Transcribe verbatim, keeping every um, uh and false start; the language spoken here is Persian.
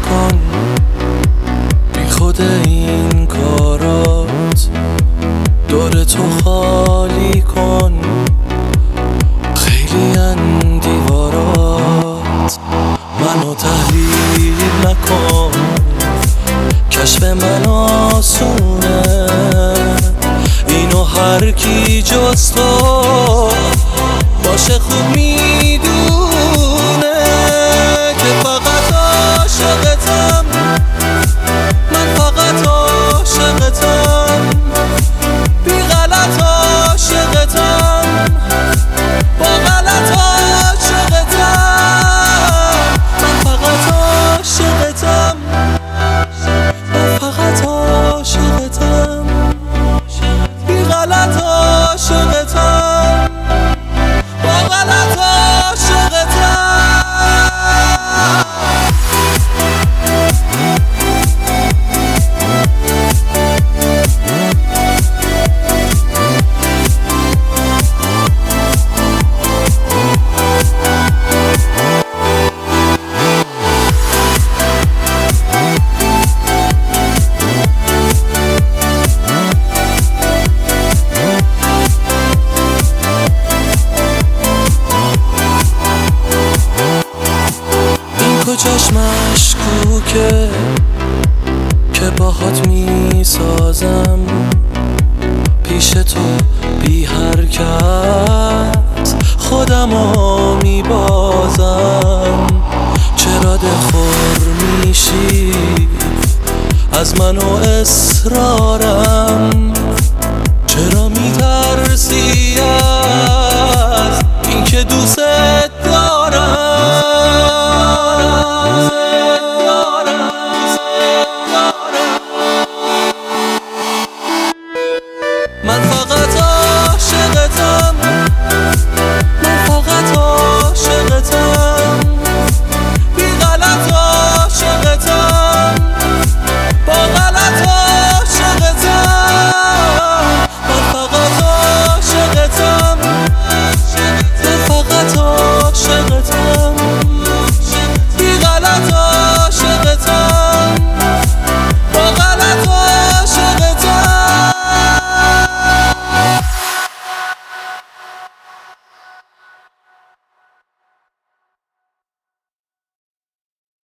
نکن، بی خود این کارات دور تو خالی کن. خیلی ان دیوارات منو تحلیل نکن، کشف من آسونه، اینو هر کی جز تو باشه خوب میدونه که فقط عاشقتم، من فقط عاشقتم، بی غلط عاشقتم، با غلط عاشقتم، من فقط عاشقتم، من فقط عاشقتم، بی غلط عاشقتم، با غلط عاشقتم. کجاش مشکوکه که باهات میسازم، پیش تو بی حرکت خودمو میبازم. چرا دلخور میشی از من و اصرارم،